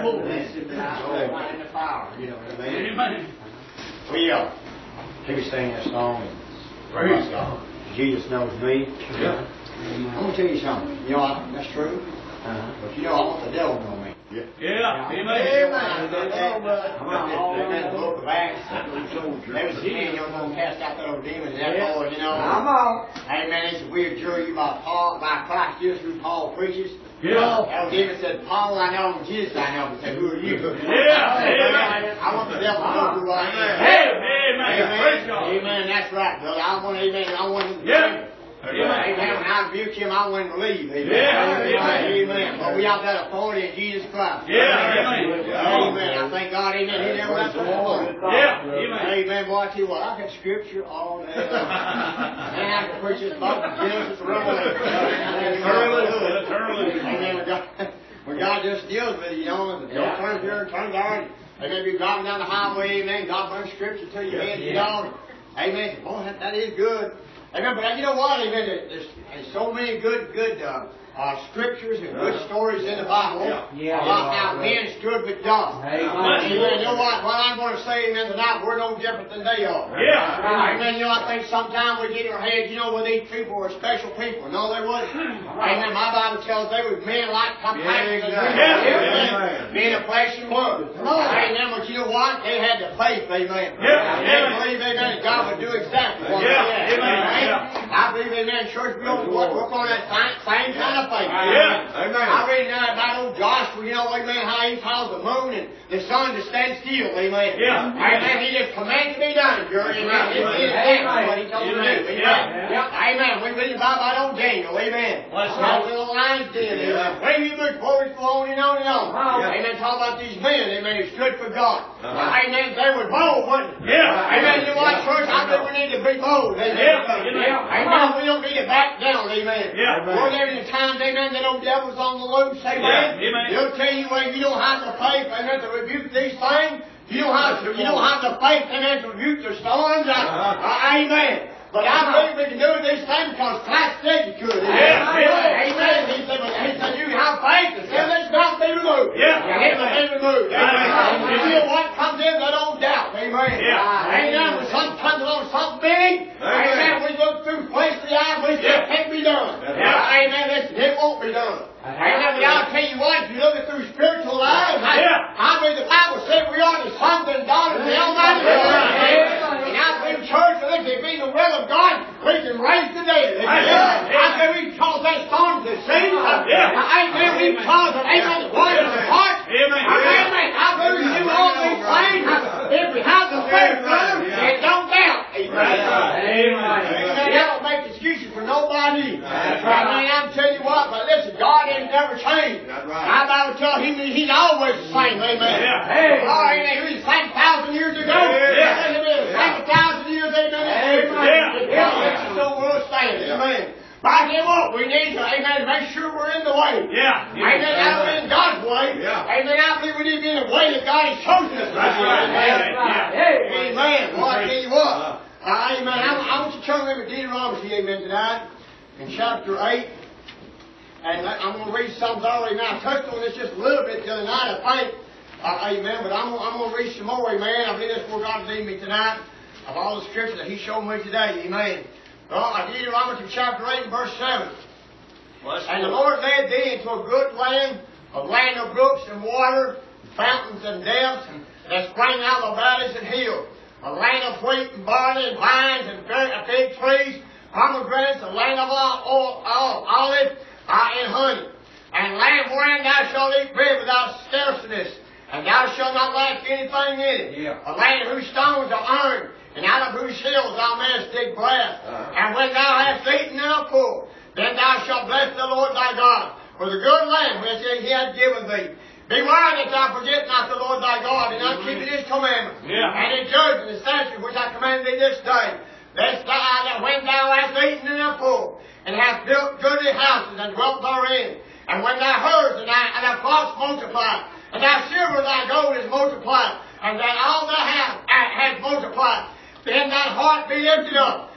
in the fire, you know. Amen. We keep singing that song. Praise God. Jesus knows me. Yeah. I'm going to tell you something. You know, that's true. But you know, I want the devil to know me. Yeah. Amen. Amen. The book of Acts. There was a man you're going to cast out that old demon. That boy, you know. Come on. Amen. It's a weird jury by Christ Jesus who Paul preaches. Yeah. That old demon said, Paul I know, and Jesus I know. But said, who are you? Yeah. I want the devil to know who I am. Amen. Amen. That's right, brother. I want him to Yeah. Amen. When I rebuke him, I want him to leave. Amen. Amen. But we have that authority in Jesus Christ. Amen. I thank God. Amen. He never left us alone. Amen. Boy, I tell you what, I could scripture all day long. And I could preach this about Genesis to Revelation. Amen. When God just deals with you, you know, don't turn here and turn there. Amen. Be driving down the highway. Amen. God brings scripture to your head, you know. Amen. Boy, that is good. Amen. But you know what? Amen. There's so many good scriptures and good stories in the Bible about how men stood with God. Amen. You know what? What I'm going to say, amen, tonight, we're no different than they are. Amen. You know, I think sometimes we get in our heads, you know, well, these people were special people. No, they wasn't. Amen. My Bible tells us they were men like companions. Men of flesh and blood. Amen. But you know what? They had the faith. Amen. They believe, amen, that God would do exactly what they said. I believe, amen, church, we don't work on that same kind of faith. Amen. I read now about old Joshua, you know, amen, how he caused the moon and the sun to stand still. Amen. Amen. He just commanded to be done, Jerry. Amen. He did exactly what he told him to do. Amen. We read about old Daniel. Amen. That little lion's den. Amen. Bring you before we go on and on and on. Amen. Talk about these men. Amen. Who stood for God. Amen. They were bold, wasn't they? Amen. You know what, church? I think we need to be bold. Amen. Amen. We don't need to back down. Amen. We're living in times, amen, that old devil's on the loose. Amen. He'll tell you when you don't have the faith, amen, to rebuke these things. You don't have the faith, amen, to rebuke the storms. Amen. But I believe we can do these things because Christ said you could. Amen. He said you have faith. The sin not be removed. It will be removed. Amen. You know what comes in that old doubt. Amen. Amen. When something comes along, something big, amen, we look through place of the eye, we say it can't be done. Amen. Listen, it won't be done. Amen. But I'll tell you what, if you look at through spiritual eyes, I believe the Bible said we are the sons and daughters of the Almighty God. And I believe, church, that if it be the will of God, we can raise the dead. I say we can cause that storm to cease. Amen. We can cause it. Amen. The waters of heart. Amen. I believe we do all these things. If we have the faith, brother, and don't doubt. Amen. You don't make excuses for nobody. Amen. I'm telling you what, but listen, God ain't never changed. My Bible tells him he's always the same. Amen. Amen. He was the same 1,000 years ago. He'll be the same 1,000 years. Amen. It's so world standing. Amen. But I tell you what, we need to, amen, make sure we're in the way. Amen. Now we're in God's way. Amen. I believe we need to be in the way that God has chosen us. Amen. Well, I tell you what. Amen. I want you to turn with me to Deuteronomy, amen, tonight, in chapter 8. And I'm going to read something already. Now, I touched on this just a little bit the other night, I think. Amen. But I'm going to read some more, amen. I believe that's where God lead me tonight, of all the scriptures that He showed me today, amen. Well, Deuteronomy chapter 8 and verse 7. And the Lord led thee into a good land, a land of brooks and water, fountains and depths, and that sprang out of the valleys and hills, a land of wheat and barley and vines and fig trees, pomegranates, a land of olive and honey, and land wherein thou shalt eat bread without scarceness, and thou shalt not lack anything in it. A land whose stones are iron, and out of whose hills thou mayest dig brass. And when thou hast eaten and art full, then thou shalt bless the Lord thy God for the good land which He hath given thee. Beware that thou forget not the Lord thy God, and not keeping His commandments, and His judgments and statutes which I command thee this day. Lest that when thou hast eaten and art full, and hast built goodly houses and dwelt therein, and when thy herds and thy flocks multiply, and thy silver and thy gold is multiplied, and that all thou hast multiplied, then thine heart be lifted up,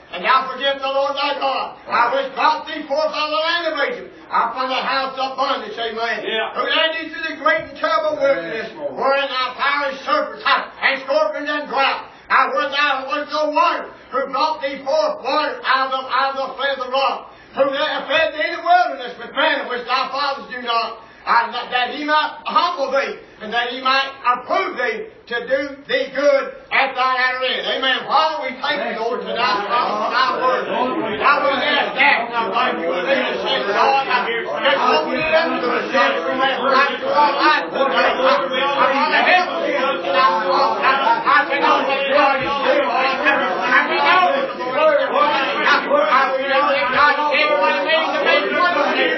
And thou forget the Lord thy God, which brought thee forth out of the land of Egypt, from the house of bondage, amen. Who led thee through the great and terrible wilderness, wherein thou fiery serpents and scorpions and drought, where thou was no water, who brought thee forth water out of the flint of the rock, who fed thee in the wilderness with manna which thy fathers knew not, that he might humble thee, and that he might approve thee to do thee good at thine outer end. Amen. Father, we thank you, Lord, tonight for thy word. I will ask that, now, like you will lead us in, Lord, just open it up to us, Lord, right to our life today. I want to help us, Lord, tonight, Lord. I can know that God is good, Lord. And we know that the word of God, we know that God is able and willing to make one of you.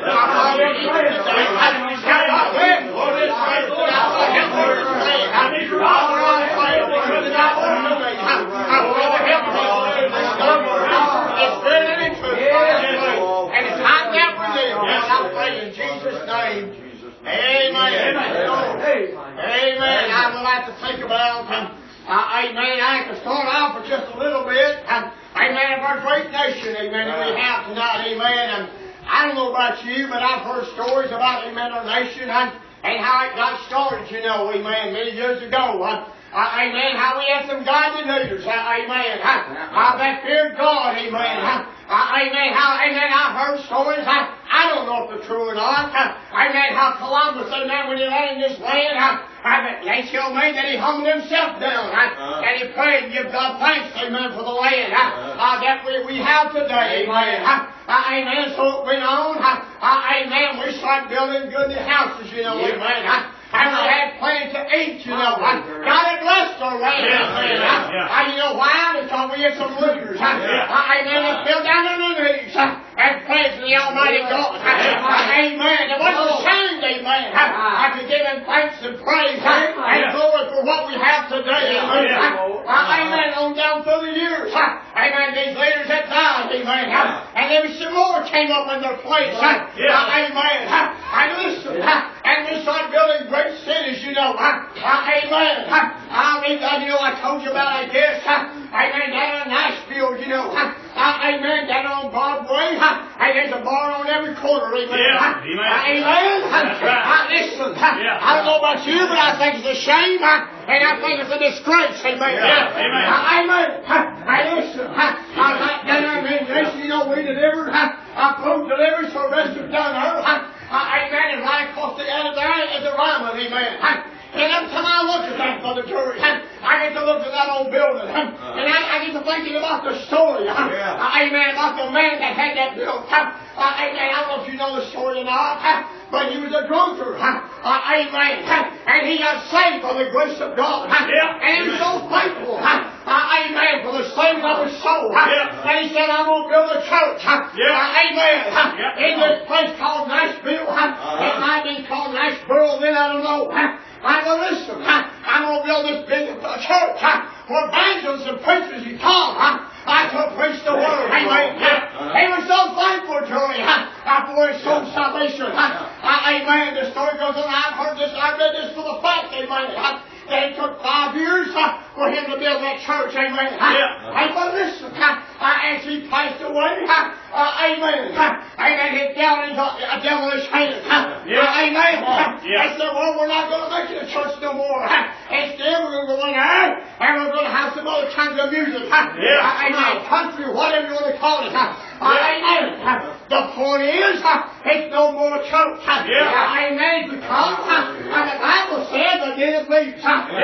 In Jesus' name. Amen. Amen. I would like to think about, amen, I can start off with just a little bit, amen, of our great nation, amen, that we have tonight, amen. And I don't know about you, but I've heard stories about, amen, our nation and how it got started, you know, amen, many years ago. Amen. How we had some godly leaders. Amen. That feared God. Amen. Amen. Amen. I've heard stories. I don't know if they're true or not. Amen. How Columbus, amen, when he landed in this land, they showed me that he humbled himself down. And he prayed and gave God thanks, amen, for the land that we have today. Amen. Amen. So it went on. Amen. We started building good houses, you know. Amen. And we had plenty to eat, you know. God had blessed our land. You know why? Because we had some leaders. Amen. That fell down on their knees and prayed to the Almighty God. Amen. It wasn't ashamed, amen. I could give him thanks and praise and glory for what we have today. Amen. On down through the years. Amen. These leaders had died. Amen. And then some more came up in their place. Amen. And listen. And we started building great cities, you know. Amen. You know, I told you about, I guess. Amen. Down in Nashville, you know. Amen. Down on Broadway. And there's a bar on every corner. Amen. Amen. Listen. I don't know about you, but I think it's a shame. And I think it's a disgrace. Amen. Amen. Listen. You know, we delivered. Food deliveries for residents down there. Amen. And right across the end of there is a Ryman. Amen. And every time I look at that, Brother Curry, I get to look at that old building. And I get to thinking about the story. Amen. About the man that had that built. Amen. I don't know if you know the story or not. But he was a drunkard. Amen. And he got saved by the grace of God. And he was so thankful. Amen. For the saving of his soul. And he said, I'm going to build a church. Amen. In this place called Nashville. It might be called Nashville, then I don't know. I go, listen, I'm going to build this big church where evangelists and preachers can come to preach the word. Amen. He was so thankful, Joey, for his soul salvation. Amen. The story goes on. I've heard this. I read this for the fact. Amen. That it took 5 years for him to build that church. Amen. But listen, as he passed away, amen. Amen. His devilish hand. Amen. They said, well, we're not going to make it a church no more. Instead, we're going to go in there and we're going to have some other kinds of music. Amen. Country, whatever you want to call it. Amen. The point is, it's no more church. Amen. Because the Bible said that it leaves.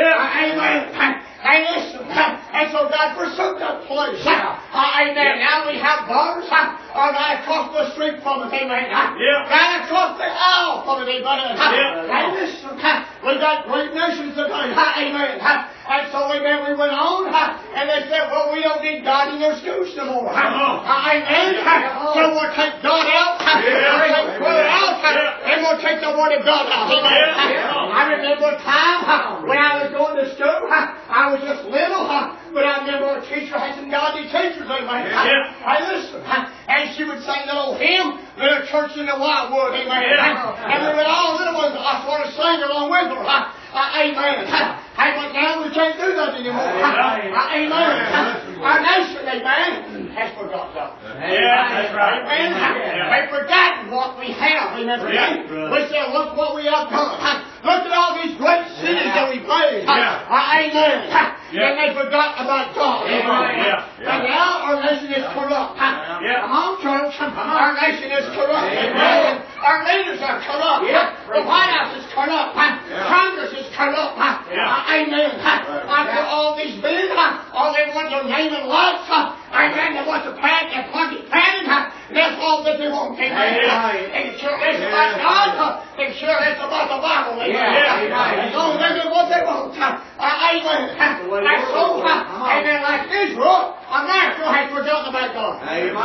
Amen. And listen, and so God forsook that place. Amen. Now we have bars right across the street from it. Amen. Right across the aisle from it. Amen. And listen, we got great nations today. Amen. And so, amen, we went on, and they said, well, we don't need God in their schools no more. Amen. So we'll take God out, we'll take prayer out, and we'll take the Word of God out. Amen. I remember a time when I was going to school, I was just little, but I remember a teacher had some godly teachers. Amen. I listened, and she would sing the old hymn, Little Church in the Wildwood. Amen. And we were all little ones, I sort of sang along with her. Amen. Hey, but now we can't do that anymore. Amen. Our nation, amen, has forgotten God. Yeah, that's right. Amen. They've forgotten what we have. Remember, we said, look what we have done. Look at all these great cities that we praise. Amen. And they forgot about God. And now our nation is corrupt. Come on, church. Our nation is corrupt. Amen. Our leaders are corrupt. The White House is corrupt. Congress is corrupt. Amen. After all these men, all they want to name and lights. Amen. They want to pat and pocket patting. That's all that they want. Amen. And sure that's about God. And sure that's about the Bible. As long as they do what they want. Amen. Like so, amen, like Israel, America has forgotten about God.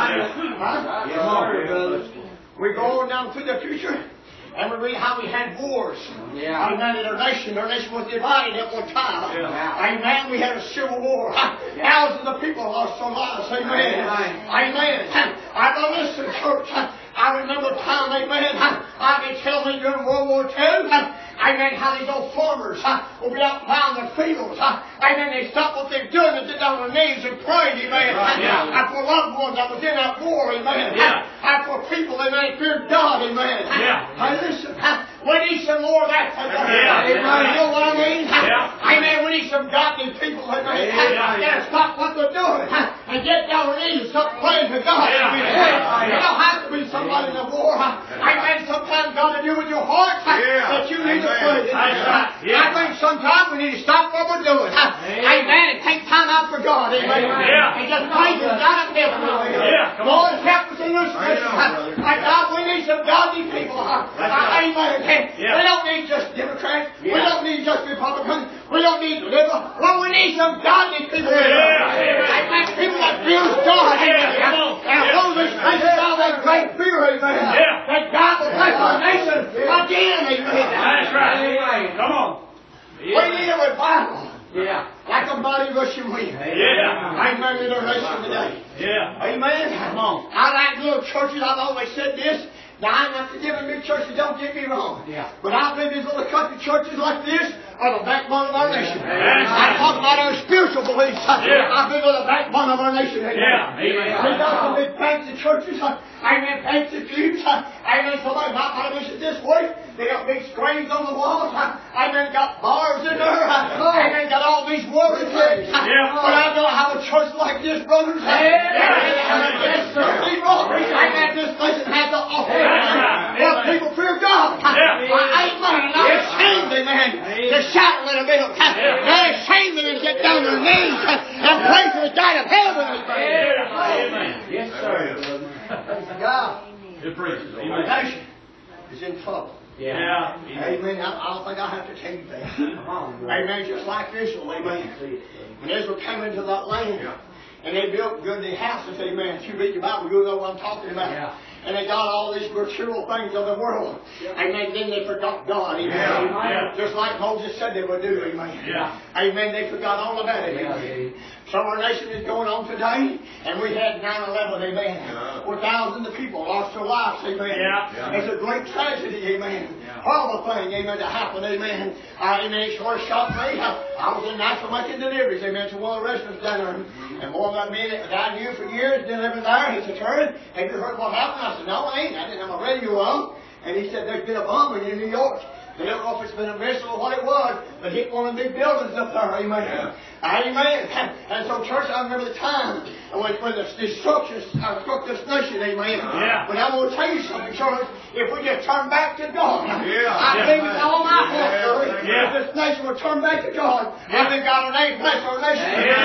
We go on down to the future, and we read how we had wars. Amen. In our nation was divided at one time. Amen. We had a civil war. Thousands of people lost their lives. Amen. Amen. Listen, church. I remember a time, amen, they tell me during World War II, amen, how these old farmers will be out plowing their fields. Amen, they stop what they're doing and get down on their knees and pray, amen. And for loved ones that was in that war, amen. And for people, amen, feared God, amen. Hey, listen, we need some more of that today. You know what I mean? Amen, we need some godly people, amen, that stop what they're doing and get down on their knees and start praying to God. You don't have to be somebody in the war. Amen. Sometimes God will do with your heart that you need to pray. I think sometimes we need to stop what we're doing. Amen. And take time out for God. Amen. And just praise Him down at heaven. Lord, help us in this nation. God, we need some godly people. Amen. We don't need just Democrats. We don't need just Republicans. We don't need liberal. Well, we need some godly people. Amen. People that fear God. And hold this nation out of that great fear. Amen. That God will bless our nation again. Amen. That's right. Come on. We need a revival. Like a mighty rushing wind. Amen. In our nation today. Amen. Come on. I like little churches. I've always said this. Now, I'm not forgiving big churches, don't get me wrong. But I believe these little country churches like this are the backbone of our nation. I talk about our spiritual beliefs. I believe they're the backbone of our nation. Amen. We got some big fancy churches. Amen. Fancy pews. Amen. Somebody might mention this way. They got big screens on the walls. Amen. Got bars in there. Amen. Got all these words. But I don't have a church like this, brothers. Amen. This nation has the offer. Well, people fear God. Amen. Not ashamed, amen, to shout a little bit. Not ashamed to get down on their knees and pray for the God of heaven. Amen. Yes, sir. God. Our nation is in trouble. Amen. I don't think I have to tell you that. Amen. Just like Israel. Amen. When Israel came into that land, and they built goodly houses, amen. If you read the Bible, you'll know what I'm talking about. And they got all these material things of the world. Amen. Then they forgot God. Amen. Just like Moses said they would do. Amen. Amen. They forgot all about it. Amen. So our nation is going on today, and we had 9/11, amen, where thousands of people lost their lives, amen. It's a great tragedy, amen. Horrible thing, amen, to happen, amen. Amen, it sure shocked me. I was in Nashville making deliveries, amen, to one of the restaurants down there. And one of the men that I knew for years, delivered there, he said, "Turn, have you heard what happened?" I said, "No, I ain't. I didn't have my radio on." And he said, "There's been a bombing in New York. They don't know if it's been a missile or what it was, but hit one of the big buildings up there, amen." Amen. And so, church, I remember the time when the destruction struck this nation, amen. But I'm going to tell you something, church. If we just turn back to God, I believe with all my heart, if this nation will turn back to God, I believe God will bless our nation.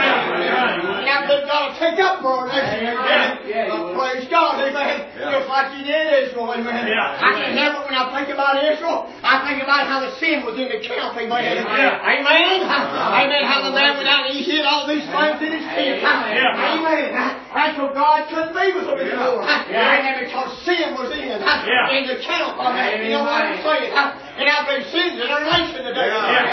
And I believe God will take up for our nation, amen. Praise God, amen. Just like He did Israel, amen. I can help it when I think about Israel. I think about how the sin was in the camp, amen. Amen. Amen. How the man went out and he hid all these things in his tent. Amen. And so God couldn't be with them anymore. Amen. Because sin was in the camp. Amen. You know what I'm saying? And I've been sins in our nation today.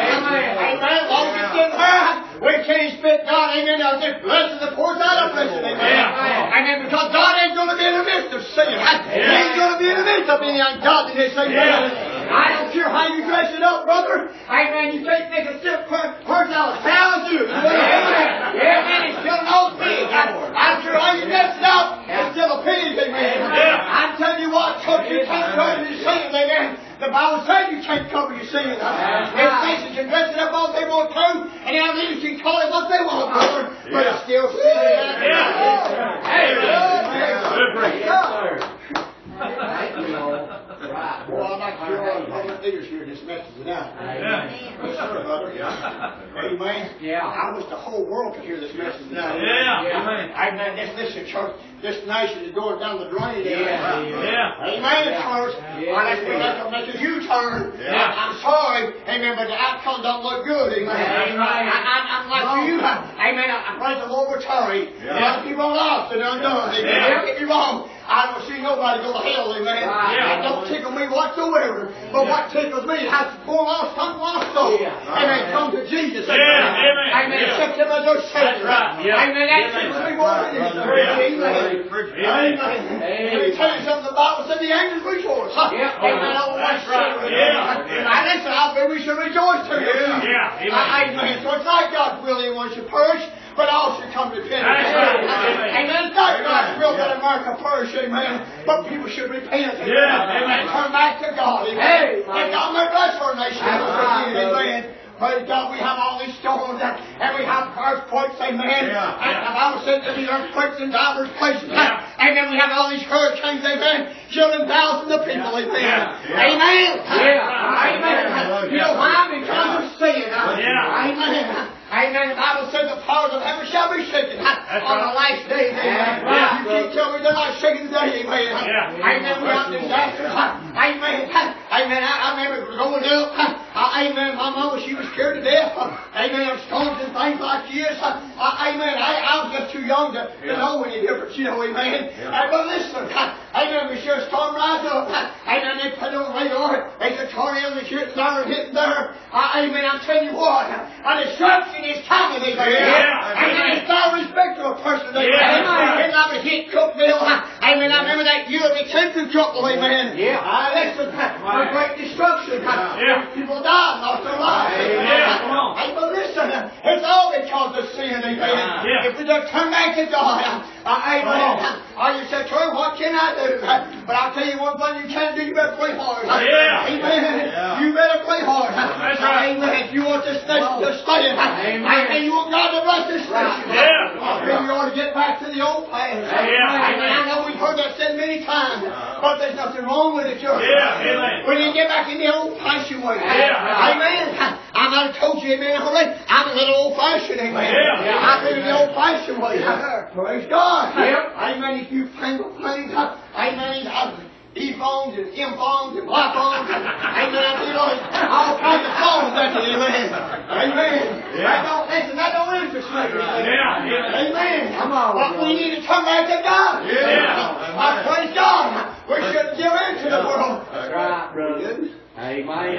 Amen. As long as it's in her, we can't expect God, amen, to just bless the poor side of blessing. Amen. Because God ain't going to be in the midst of sin. He ain't going to be in the midst of any ungodliness. Amen. I don't care how you dress it up, brother. Amen. You can't make a stiff person out of town, do it. Yeah, man, it's still an old pig. I don't care how you dress it up, it's still a pig, amen. I'm telling you what, church, you can't cover your sins, amen. The Bible says you can't cover your sins. If Satan can dress it up all they want to, and our leaders can call it what they want, brother, but it's still sin. Well, I'm not sure all the public leaders here in this message tonight. Yes, sir, brother. Amen. I wish the whole world could hear this message tonight. Amen. Listen, church. This nation is going down the drain. Amen, church. Let's make a U-turn. I'm sorry. Amen, but the outcome don't look good. Amen. I'm like you. Amen. I pray the Lord will tarry. A lot of people are lost and undone. Amen. Don't get me wrong. I don't see nobody go to hell, amen. It don't tickle me whatsoever. But what tickles me is how poor lost, unlost soul. Amen. Come to Jesus. Amen. Accept Him as your Savior. Amen. That tickles me more than anything. Amen. Let me tell you something. The Bible said the angels rejoice. Amen. Over my soul. Listen, I believe we should rejoice too. Amen. So it's not God's will He wants you to perish, but all should come to repentance. Amen. It's not God's will that America perish, amen. But people should repent, amen. Turn back to God, amen. And God may bless our nation, amen. Praise God, we have all these storms and we have earthquakes, amen. And the Bible says that these earthquakes in divers places. Amen. We have all these hurricanes, amen. Killing thousands of people, amen. Amen. Amen. You know why? Because of sin. Amen. Amen. The Bible says the powers of heaven shall be shaken on the last day. Amen. You can't tell me they're not shaking today. Amen. Amen. We have disasters. Amen. Amen. I remember growing up. Amen. My mama, she was scared to death. Amen. Of storms and things like this. Amen. I was just too young to know any difference. You know. Amen. But listen. Amen. We sure a storm rise up. Amen. They put it on radar. There's a tornado that's hitting there and hitting there. Amen. I'm telling you what. A destruction is coming, amen. Amen. It's no respect to a person, amen. Amen. I was hit Cookville. Amen. I remember that year of the Century trouble, amen. Listen, a great destruction. People died, lost their lives. Amen. But listen, it's all because of sin, amen. If we just turn back to God, amen. You say, Troy, what can I do? But I'll tell you one thing you can do, you better play hard. Amen. You better play hard. That's right. Amen. If you want this nation to stay, amen. You want God to bless this nation. Maybe you ought to get back to the old path. Amen. I know we've heard that said many times, but there's nothing wrong with it, church. We need to get back in the old-fashioned way. Amen. I might have told you, amen, I'm a little old-fashioned, amen. I've been in the old-fashioned way. Praise God. Amen. If you tangle things, amen. E-phones and M-phones and Y-phones. Amen. You know, all kinds of phones, amen. Amen. That don't interest me. Amen. Come on. But we need to come back to God. Praise God. We shouldn't give in to the world. That's right, brother. Amen.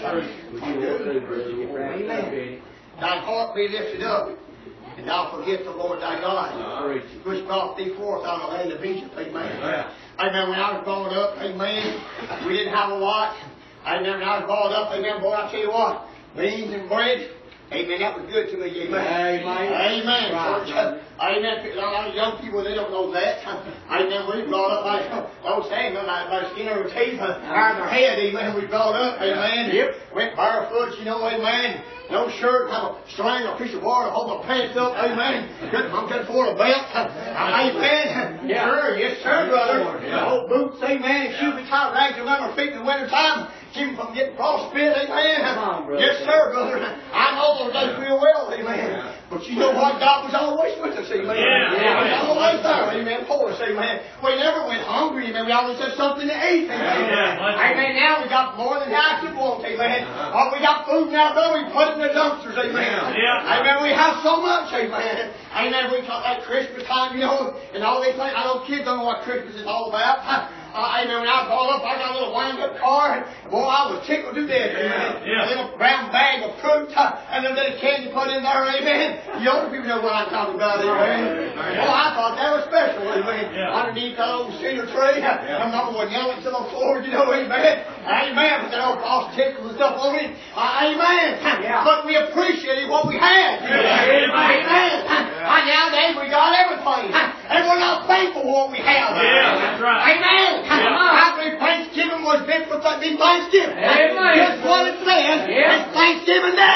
Amen. Thy heart be lifted up, and thou forget the Lord thy God, which brought thee forth out of the land of Egypt. Amen. Amen. When I was growing up, amen, we didn't have a lot. Amen. When I was growing up, amen, boy, I tell you what, beans and bread, amen, that was good to me. Amen. Amen. Church, amen. A lot of young people, they don't know that. Amen. We brought up by those things, by skin of their teeth, iron their head. Amen. We brought up. Amen. Went barefoot, you know. Amen. No shirt, have a string, a piece of wire to hold my pants up. Amen. I'm going to afford a belt. Amen. Sure, yes, sir, brother. Old boots, amen. Shoes be tied rags around our feet in the winter time. Keep them from getting frostbite. Amen. Yes, sir, brother. I know those days real well. Amen. But you know what? God was always with us. Amen. He was always there. Amen. For us. Amen. We never went hungry. Amen. We always had something to eat. Amen. Amen. Now we got more than I could want. Amen. We got food now, though. We put it in the dumpsters. Amen. Amen. We have so much. Amen. Amen. We talk like Christmas time, you know, and all these things. I know kids don't know what Christmas is all about. Amen. When I was brought up, I got a little wind-up car. And boy, I was tickled to death. Amen. A little brown bag of fruit and a little bit of candy put in there, amen. You older people know what I'm talking about, amen. Oh, I thought that was special, amen. Underneath that old cedar tree, my mama would yell it to the floor, you know, amen. Amen. With that old frosted tickles and stuff on it. Amen. But we appreciated what we had. Amen. Nowadays we got everything. And we're not thankful for what we have. Yeah, that's right. Amen. I believe Thanksgiving was meant for Thanksgiving. Amen. Just what it says. It's Thanksgiving Day.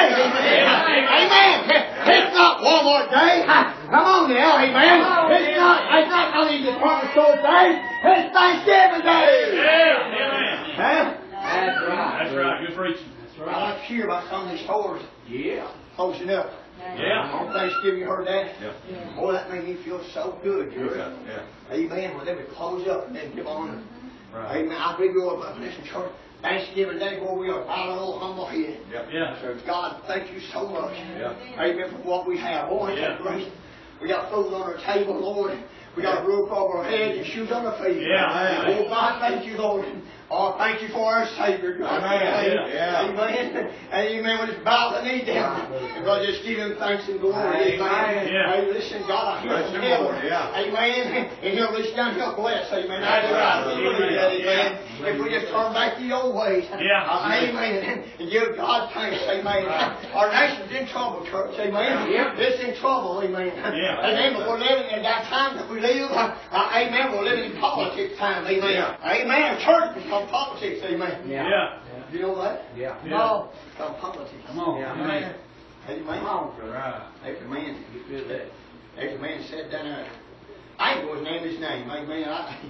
Amen. It's not Walmart Day. Come on now, amen. It's not only department store day. It's Thanksgiving Day. Yeah, amen. Huh? That's right. That's right. Good preaching. That's I right. like to hear about some of these stores Yeah. closing up. Yeah. On Thanksgiving, you heard that? Yeah. Boy, that made me feel so good, Drew. Yeah. Amen. Well, they would close up and then give on. Right. Amen. I believe you all listen, church. Thanksgiving Day, boy, we are bowing our old humble head. Yeah. So, God, thank you so much. Yeah. Amen for what we have. Boy, ain't that great? We got food on our table, Lord. We got a roof over our heads and shoes on our feet. Yeah. Oh, God, thank you, Lord. Oh, thank you for our Savior, God. Amen. Yeah. Amen. Amen. When it's bow the knee down. And God, just give Him thanks and glory. Amen. Yeah. Hey, listen, God, I hear Bless from Him, heaven. Lord. Yeah. Amen. And He'll reach down, He'll bless. Amen. That's right. Amen. If we just turn back to the old ways. Yeah. Amen. And give God thanks. Amen. Our nation's in trouble, church. Amen. Yeah. It's in trouble. Amen. Yeah. Amen. But we're living in that time that we live. Amen. We're living in politics time. Amen. Yeah. Amen. Church become politics. Amen. Yeah. You know that? Yeah. No. Become politics. Come on. Yeah. Amen. Amen. Come on, brother. Right. Amen. You feel that? There's a man said down there, I ain't going to name his name. Amen.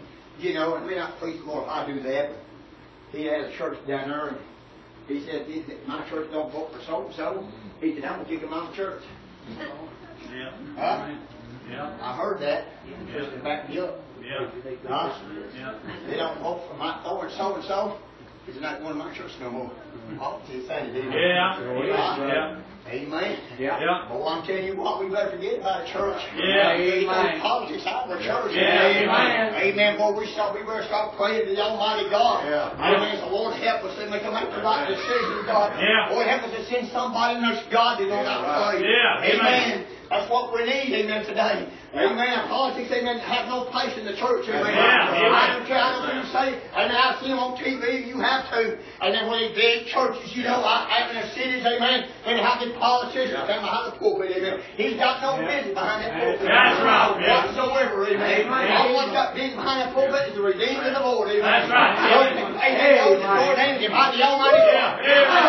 I may not preach the Lord if I do that, but he had a church down there, and he said, my church don't vote for so-and-so. He said, I'm going to kick him out of church. Yeah. Huh? Yeah. I heard that. Just to back me up. Yeah. Huh? Yeah. They don't vote for my so-and-so. He's not going to my church no more. Oh, he's saying it. Yeah. Yeah. Amen. Yeah. Yeah. Well, I'm telling you what, we better forget about a church. Yeah. Amen. Politics out of our church. Yeah. Amen. Amen. Boy, we better start praying to the Almighty God. Yeah. Amen. So Lord, help us to make the right decisions, God. Yeah. Lord, help us to send somebody in that's godly on that way. Yeah. Amen. That's what we need, amen, today. Amen. Politics, amen, have no place in the church, amen. Yeah. I don't care how you say, and I've seen them on TV, you have to. And then when they big churches, you know, out in the cities, amen, and have the politicians stand behind the pulpit, amen. He's got no business behind that pulpit. That's right. Whatsoever, amen. All what's got business behind that pulpit is the redeemed of the Lord, amen. That's right. Amen. The Lord ain't behind the Almighty God.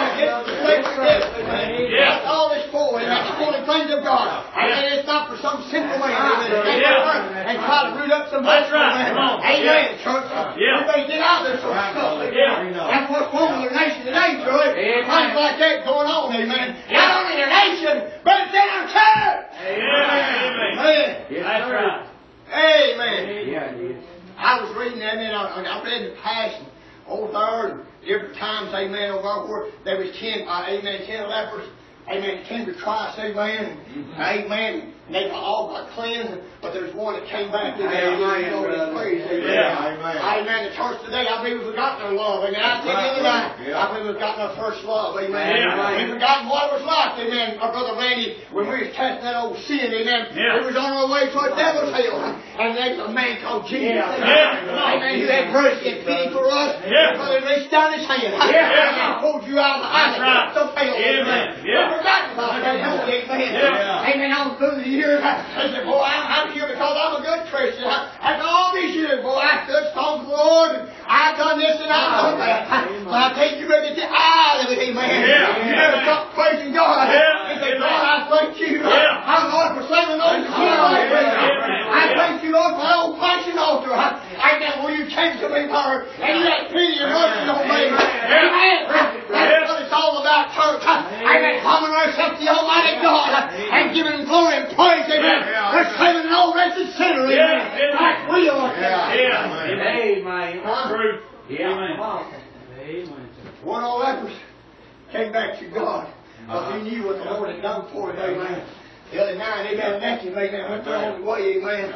That's all it's for, amen. It's for the things of God. Amen. It's not for some simple man, amen. And try to root up some That's votes, right. amen. Come on. Amen, church. Yeah. We better get out of this sort of stuff. Yeah. That's what's wrong with the nation today, Joey. Amen. Things like that going on, amen. Not only in the nation, but it's in our church. Amen. Amen. That's right. Amen. Yeah, it is. I was reading that, and I read the Passion over there, and different times, amen, over there where there was 10 lepers, amen, came to Christ, amen, amen. They all got cleansed, but there's one that came back. Amen, Praise, amen. Yeah, amen. Amen. The church today, I believe we've forgotten our love. Amen. I tell you tonight, I believe we've forgotten our first love. Amen. Yeah. We've forgotten what it was like. Amen. Our brother Randy, when we was casting that old sin, amen. Yeah. We was on our way to a devil's hell, and there was a man called Jesus. Yeah. Amen. Who had mercy and pity for us. Yeah. Brother reached down his hand. Yeah. And pulled you out of the That's right. of hell. Amen. Yeah. We've forgotten about that. Amen. Yeah. Amen. On through the years, I said, boy, I'm here because I'm a good Christian. After all these years, boy, I stood strong for the Lord, and I've done this and I've done that. But I take you ready to get out of it, amen. Yeah. You never stop praising God. Yeah. You say, God, I thank you. Yeah. I'm Lord for saving those who are I thank you, Lord, for that old fashioned altar. Amen. Where you came to me, Lord, and you had pity and mercy on me. Amen. That's what it's all about, church. Amen. Humbling ourselves to the Almighty God and giving Him glory and praise. Amen. We're saving an old wretched sinner. Amen. Like we are. Yeah. Amen. True. Yeah. Amen. Come on. Amen. One of the lepers came back to God because he knew what the Lord had done for him. Amen. The other night, amen, met him, amen, went their own way, amen.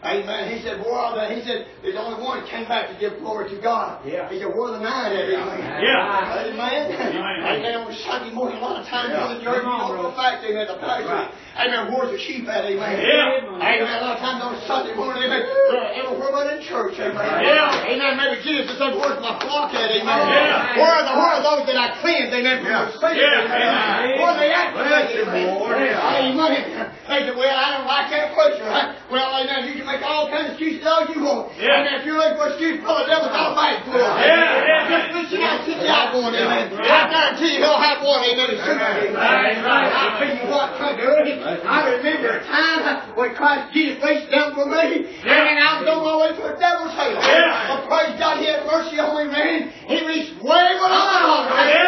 Amen. He said, he said, there's only one that came back to give glory to God. Yeah. He said, where are the 9 at? Amen. Yeah. Amen. Amen. On Sunday morning, a lot of times on the journey, you don't go back, amen, the pasture. Amen. Where's the sheep at? Amen. Yeah. Amen. A lot of times on Sunday morning, amen, everywhere but in church. Amen. Yeah. Amen. Maybe Jesus said, where's my flock at? Amen. Yeah. Where are those that I cleansed? Amen. From the sin? Yeah. Amen. Where are they at? Bless you, Lord. Amen. They said, well, I don't like that preacher. Well, amen. You can make all kinds of excuses all you want. Yeah. Amen. If you look for excuse, brother, the devil's got a bag full of it. Yeah. Just listen out, sit out one, amen. I guarantee you he'll have one, amen. As soon as I'll tell you what, I remember a time when Christ Jesus reached down for me, and I was on my way to a devil's hell. Yeah. But praise God, he had mercy on me, man. He reached way when I was.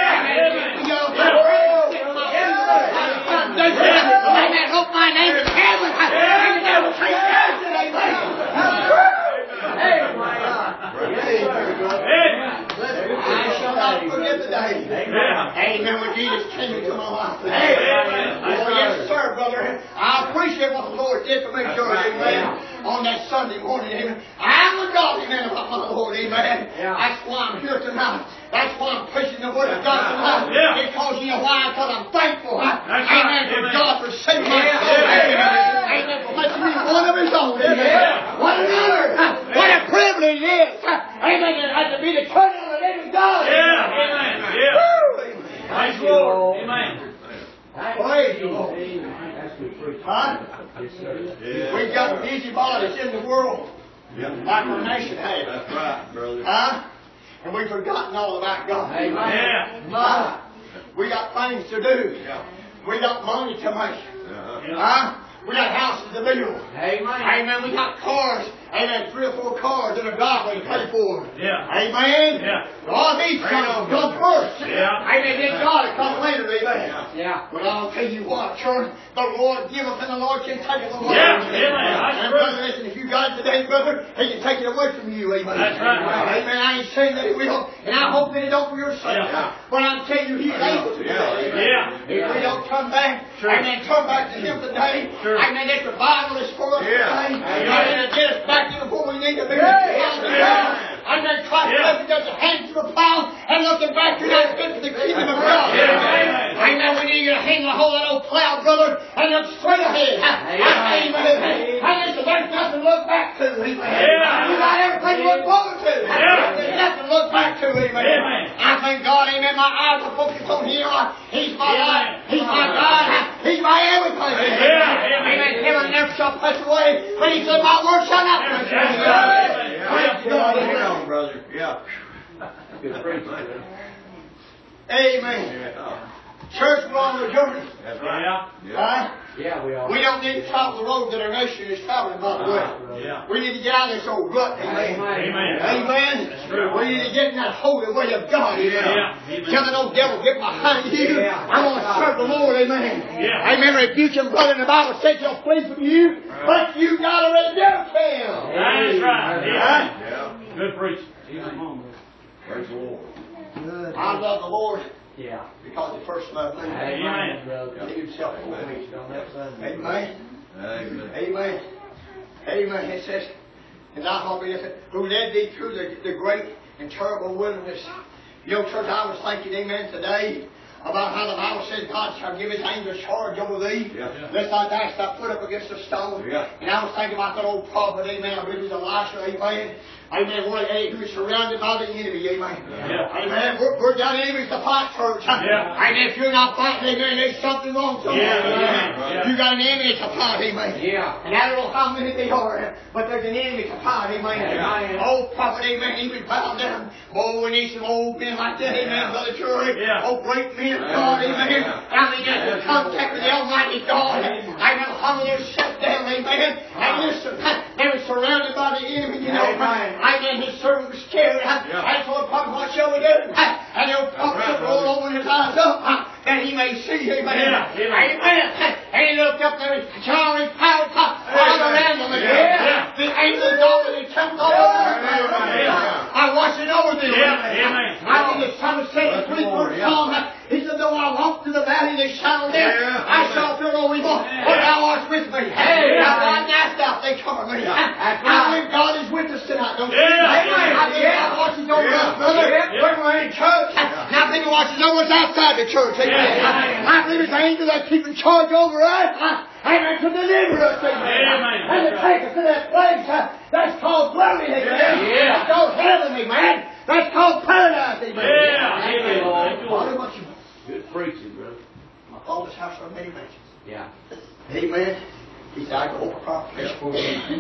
Amen. Hope my name is heaven. And the devil takes I shall not forget the day. Amen. When Jesus came into my life. Amen. Oh, yes, sir, brother. I appreciate what the Lord did for me, sure. Amen. On that Sunday morning. Amen. I'm a godly man about my Lord. Amen. That's why I'm here tonight. That's why I'm preaching the Word of God tonight. Because you know why? Because I'm thankful. Amen. For God for saving my soul. Amen. For making me one of His own. Amen. What an honor. What a privilege it is. Amen. To be the children of the living God. Amen. Yeah. Praise the Lord. Amen. Praise the Lord. That's good preaching. Huh? Yes, sir. Yeah. We've got busy bodies in the world. Yeah. Like our nation has. That's right, brother. Huh? And we've forgotten all about God. Amen. Yeah. Huh? We got things to do. Yeah. We got money to make. Uh-huh. Huh? We got houses to build. Amen. Amen. We got cars. Amen. 3 or 4 cars in a driveway to pay for. Yeah. Amen. Yeah. All these come first. Yeah. Amen. Then God will come later. Amen. Yeah. But I'll tell you what, church, the Lord giveth and the Lord can take it away. Yeah, amen. That's And true. brother, listen, if you got it today, brother, He can take it away from you. Amen. That's right. Amen. I ain't saying that He will, and I hope that He don't for your sake. Yeah. But I'm telling you, He's able to do that. Amen. Yeah. If we don't come back, Sure. amen, turn back to Him today. Sure. Amen. That revival is for us Yeah. today. Amen. Amen. To get us back to where we need to be. Amen. Christ lifted up the hands to the plow and looking back to that into the kingdom of God. Amen. Amen. We need to hang the whole of that old plow, brother, and look straight ahead. Amen. Amen. So there's nothing to look back to. Amen. Yeah. You got everything to look forward to. Yeah. There's nothing to look back to. Amen. Amen. I thank God. Amen. My eyes are focused on Him. He's my life. He's my God. He's my everything. Yeah. Amen. Heaven never shall pass away. But He said, my word shall not pass away. Praise God. Amen, brother. Yeah. Good preaching. Amen. Yeah. Church, we're on the journey. That's right. Yeah. Huh? Yeah, we are. We don't need to travel the road that our nation is traveling, by the way. Yeah. We need to get out of this old rut. Amen. Amen. Amen. true. We need to get in that holy way of God. Amen. Yeah. Tell the old devil, get behind you. Yeah. I'm going to serve the Lord. Amen. Yeah. Amen. Rebuke him, brother. The Bible says he'll flee from you, but you got to rebuke him. That's right. Huh? Yeah. Good preaching. Praise the Lord. I love the Lord Yeah. because He first loved me. Amen. brother. He gave Himself for me. On that Sunday. Amen. Amen. Amen. Amen. It says, and I hope it says, who led thee through the great and terrible wilderness. You know, church, I was thinking, amen, today about how the Bible says God shall give His angels charge over thee. Yeah. Lest thou dash thy foot up against a stone. Yeah. And I was thinking about that old prophet, amen. I believe it was Elisha, amen. Amen. Who was surrounded by the enemy, amen. Yeah. Amen. We're got enemies to fight, church. Yeah. Amen. If you're not fighting, amen, there's something wrong somewhere. Yeah. Amen. Yeah. You got an enemy to fight, amen. Yeah. And I don't know how many they are, but there's an enemy to fight, amen. Yeah. Old prophet, amen, he was bowed down. Oh, we need some old men like that, amen, Brother Troy. Yeah. Oh, great men of God, amen. I mean, that's in contact with the Almighty God. I know humble themselves down, amen. And listen, they were surrounded by the enemy, you know. Amen. His servant was scared. And so the prophet, what shall we do? And the old prophet rolled over his eyes up that he may see, amen. Yeah. Amen. And he looked up there, his charming power all around him. Yeah. The angels all of them kept all over him. Yeah. I'm watching over them. Yeah. Amen. I think the psalmist said in the 3 Psalm, he said, the though I walk through the valley of the shadow of death, I shall fear no evil, for thou art with me. Now God cast out, they cover me. I believe God is with us tonight, don't you? I believe God watches over us, brother. When we're in church, and I think He watches over us outside the church. I believe His angels are keeping charge over us. Amen. To deliver us, amen. And to take us to that place that's called glory, amen. That's called heaven, amen. That's called paradise, amen. Good preaching, brother. My father's house are many mansions. Yeah. Amen. He said, I go over proclamation for you.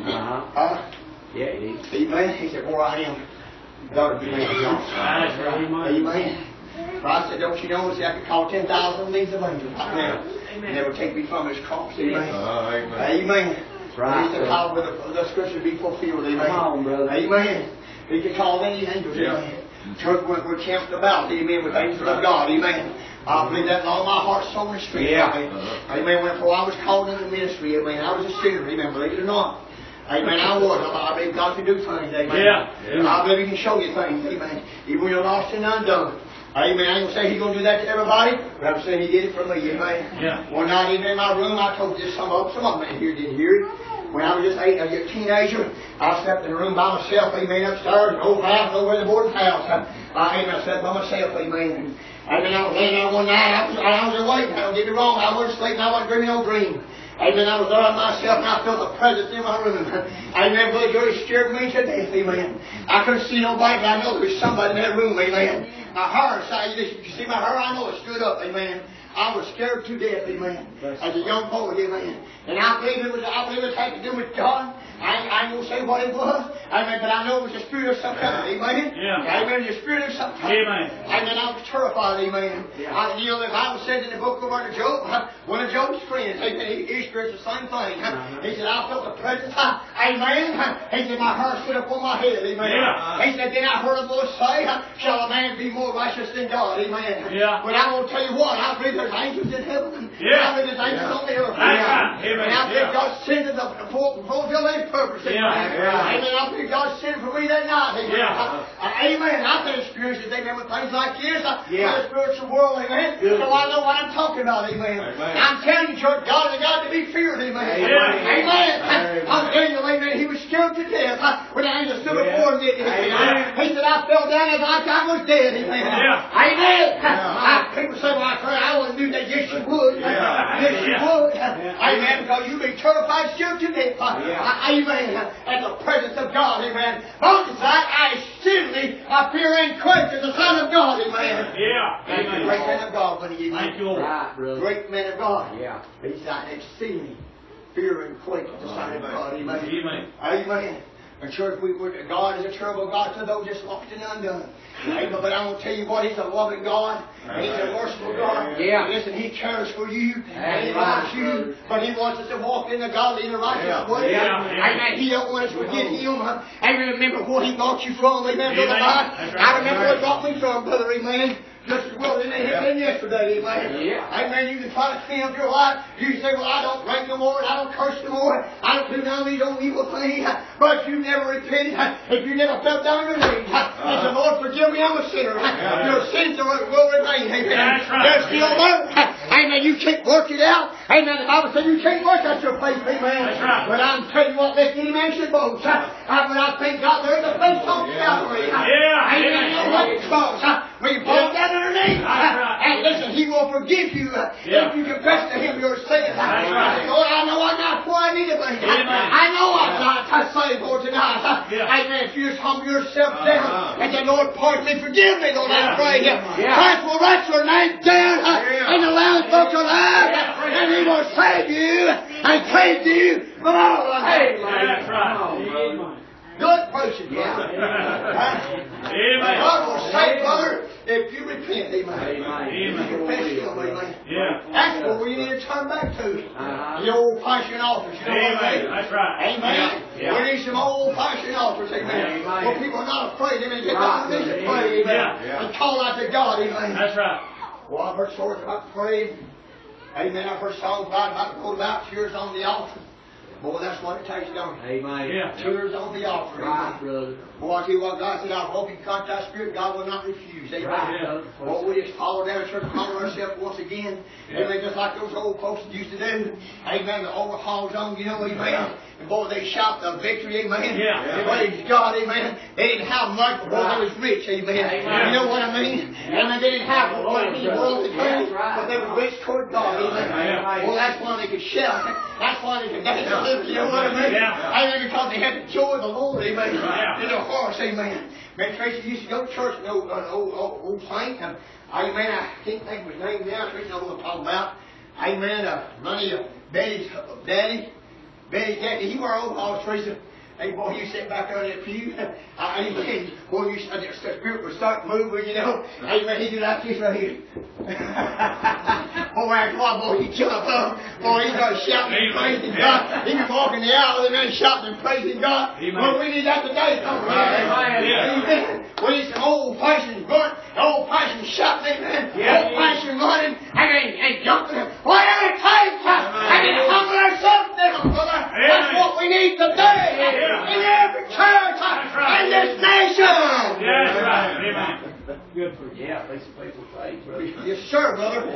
Yeah, he did. Amen. He said, where I am, there to be made beyond. That's right. Amen. But I said, don't you know, see, I could call 10,000 leagues of angels right now. And never take me from His cross. Amen. Amen. Right. He said, how will the scripture be fulfilled? Amen. Come on, brother. Amen. He could call any angels. Amen. Church, we're camped about. Amen. With angels of God. Amen. I believe that in all my heart, soul, and strength. Amen. Amen. Wherefore I was called into ministry. Amen. I was a sinner. Amen. Believe it or not. Amen. I was. I believe God can do things. Amen. I believe He can show you things. Amen. Even when you're lost and undone. Amen. I ain't going to say He's going to do that to everybody, but I'm saying He did it for me. Amen. One night, even in my room, I told you some of them here didn't hear it. When I was just a teenager, I slept in a room by myself. Amen. Upstairs, an old house, over in the boarding house. Amen. I slept by myself. Amen. Amen. I was laying there one night. I was awake. Don't get me wrong. I wasn't sleeping. I wasn't dreaming no dream. Amen. I was there myself and I felt the presence in my room. Amen. Brother George scared me to death. Amen. I couldn't see nobody, but I know there was somebody in that room. Amen. My hair, you see my hair? I know it stood up. Amen. I was scared to death. Amen. As a young boy. Amen. And I believe it had to do with God. I ain't going to say what it was. Amen. But I know it was a spirit of some kind. Amen. Amen. The spirit of some kind. Amen. I was terrified. Amen. You know, the Bible says in the book of Job, one of Job's friends, amen, he experienced the same thing. He said, I felt the presence. Amen. He said, my hair stood up on my head. Amen. He said, then I heard a voice say, shall a man be more righteous than God? Amen. But I'm going to tell you what, I believe there's angels in heaven. I believe there's angels on the earth. And I believe God sent them to fulfill their purpose. Amen. I believe God sent for me that night. Amen. I've been experiencing, amen, with things like this. In the spiritual world. Amen. So I know what I'm talking about. Amen. I'm telling you, church, God is a God to be feared. Amen. Amen. I'm telling you, amen, He was scared to death when the angel stood before Him. He said, I fell down as like I was dead. Amen. Amen. People say, well, I wouldn't do that. Yes, you would. Yes, you would. Amen. Because you'd be terrified, scared to death. Amen. At the presence of God. Amen. Moses said, I exceedingly fear and quake as the Son of God. Amen. Amen. Great man of God, but He Thank you, Lord. Great man of God. He said, I exceedingly fear and quake at the Son of God. Amen. Amen. And church, God is a terrible God to those just lost and undone. Amen. But I'm going to tell you what, He's a loving God. And He's a merciful God. Listen, He cares for you. And He loves you. But He wants us to walk in the godly and the righteous way. Amen. He don't want us to forget Him. Amen. Remember where He brought you from. Amen. Brother I remember where He brought me from, Brother. Amen. Just as well as it had been yesterday, amen. Amen. You can try to clean up your life. You can say, well, I don't drink no more, and I don't curse no more, I don't do none of these old evil things. But you never repented. If you never fell down your knees and said, Lord, forgive me, I'm a sinner. Your sins will remain. Amen. They're still there. Amen. You can't work it out. Amen. The Bible says you can't work out your faith. Amen. But I'm telling you what, let any man should boast. But I thank God there is a faith on Calvary. Amen. You know what it's called. When you fall down underneath, and listen, He will forgive you if you confess to Him your sins. Lord, I know I'm not where I need to be. I know I'm not saved for tonight. Amen. If you just humble yourself down and say, Lord, pardon me, forgive me, Lord, I pray. Christ will write your name down in the Lamb's Book of Life, and He will save you and cleanse you from all unrighteousness. Good preaching, brother. Amen. God will save, brother, if you repent. Amen. You confess Him. Amen. That's what we need to turn back to. The old-fashioned altars. You know what I mean? That's right. Amen. We need some old-fashioned altars. Amen. Where people are not afraid. Amen. Get down on their knees and pray. Amen. And call out to God. Amen. That's right. Well, I've heard stories about praying. Amen. I've heard songs about the tears on the altar. Boy, that's what it takes, don't it? Amen. Yeah. Tears on the altar. Right, Amen. brother. Boy, I tell you what, God said, I'll hope you contact spirit, God will not refuse. Amen. Right, brother. Boy, we just follow down the church, follow ourselves once again. Yeah. Amen. Just like those old folks used to do. Amen. The overhaul zone, you know, amen. And boy, they shout the victory, amen. Yeah. Praise God, amen. They didn't have much, but boy, they was rich, amen. You know what I mean? Amen. They didn't have what I mean, worldly things, but they were rich toward God, amen. Yeah. Well, that's why they could shout. That's why they could dance a little, you know what I mean? Yeah. Amen. Because they had the joy of the Lord, amen. Yeah. In their hearts, amen. Man, Tracy used to go to church, an old saint. Amen. I can't think of his name now. Tracy knows what I'm talking about. Amen. Betty's daddy. Betty's daddy. He wore overalls, Tracy. Hey, boy, you sit back there in that pew. Amen. Boy, the spirit would start moving, you know. Amen. He do like this right here. Boy, after a while, boy, he jump up. Boy, he started shouting and praising God. He was walking the aisle with him and shouting and praising God. Well, we need that today, don't we? Amen. We need some old-fashioned grunt, old-fashioned shouting, amen. Old-fashioned running, and jumping. Whatever it takes, to humble ourselves down, brother. That's what we need today. In every church, in this nation. Yeah, that's right. Amen. Good for you. Yeah, face to face with faith, brother. Yes, sir, brother.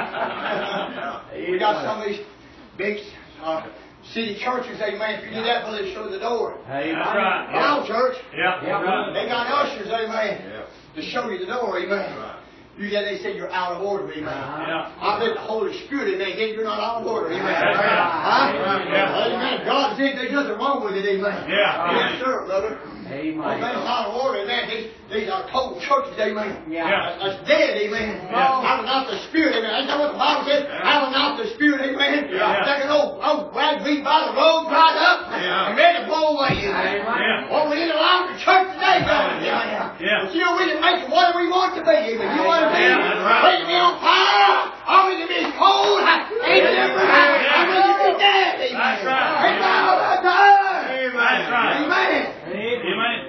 We got some of these big city churches, amen. If you do that, brother, they show the door. Hey, That's right. Come on, church. Yeah. Yeah. They got ushers, amen, to show you the door, amen. You get, they say you're out of order, amen. Yeah. I bet the Holy Spirit, amen, then you're not out of order, amen. That's right. Huh? Yeah. Amen. God said there's nothing wrong with it, amen. Yeah. Yes, sir, brother. Amen. Amen. Out of order, amen. These are total churches, amen. Yeah. That's dead, amen. Yeah. Having not the Spirit, amen. That's what the Bible says. Having not the Spirit, amen. Yeah. Like an old rag beat by the road, dried up, Yeah. and ready to blow away, amen. Yeah. Well, we need a lot of church today, don't we? Yeah. Yeah. But you know, we can make it whatever we want to be, amen. You know what I mean? Yeah, that's right. We can be on fire, or we can be cold, amen. Or we can be dead, amen. That's right. It's all the time. That's right. Amen. Amen.